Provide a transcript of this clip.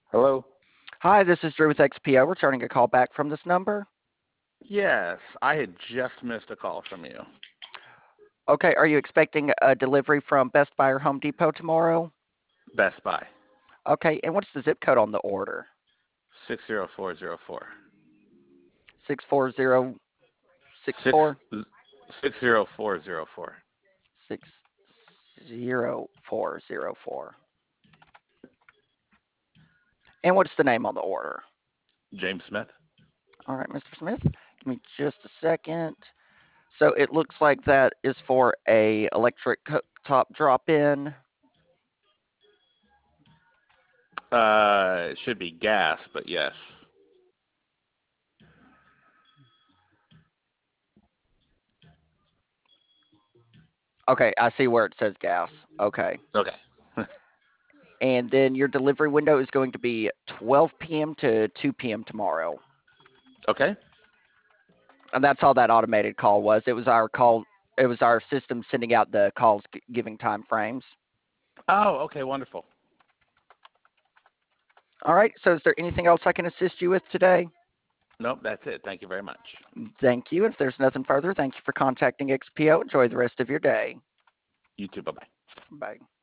Hello? Hi, this is Drew with XPO, returning a call back from this number. Yes, I had just missed a call from you. Okay, are you expecting a delivery from Best Buy or Home Depot tomorrow? Best Buy. Okay, and what's the zip code on the order? 60404. 6 64064? 60404. 60404. And what's the name on the order? James Smith. All right, Mr. Smith, give me just a second. So it looks like that is for a electric cooktop drop-in. It should be gas, but yes. Okay, I see where it says gas. Okay. Okay. And then your delivery window is going to be 12 p.m. to 2 p.m. tomorrow. Okay. And that's all that automated call was. It was our call. It was our system sending out the calls, giving time frames. Oh, okay, wonderful. All right. So, is there anything else I can assist you with today? Nope, that's it. Thank you very much. Thank you. If there's nothing further, thank you for contacting XPO. Enjoy the rest of your day. You too. Bye-bye. Bye.